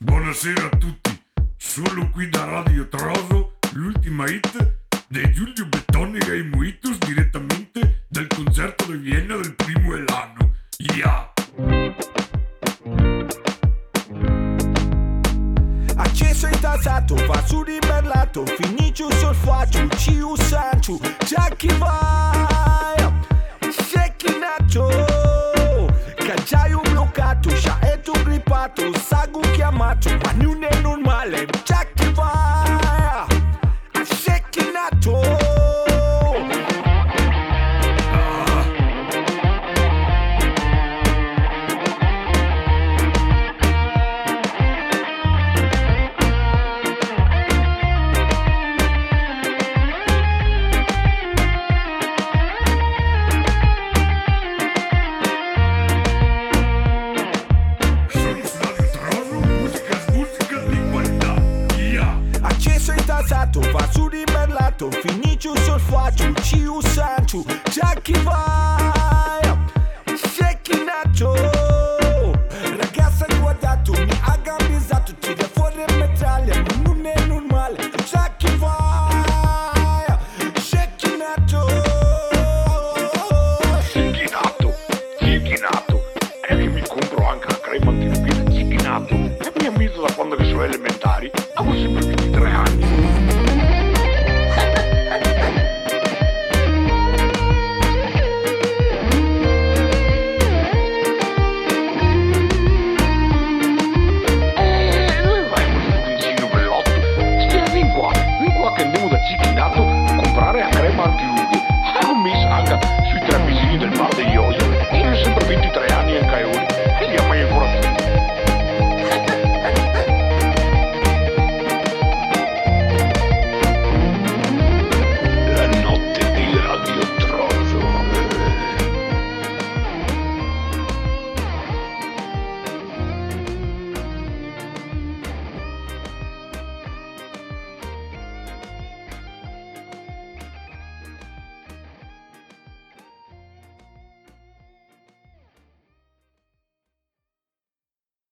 Buonasera a tutti, solo qui da Radio Troso, l'ultima hit di Giulio Bettonica e i Mojitos direttamente dal concerto di Vienna del primo Elano. Yeah! Acceso e tasato, va su ribellato, finisce il solfaccio, ci usancio, c'è chi vai, c'è chi nato, cacciaio bloccato, sciaetto grippato, sago chiamato, ma non è normale, c'è chi vai, c'è chi nato. Va su ribellato, finisce il solfaccio, ci usancio, c'è chi vai, c'è chi nato. Ragazza guardato, mi ha gambizzato, tira fuori il metraglia, non è normale, c'è chi vai, c'è chi nato. Zicchinato, è che mi compro anche la crema antispina zicchinato, e mi ha messo da quando che sono elementari, avevo sempre 23 anni.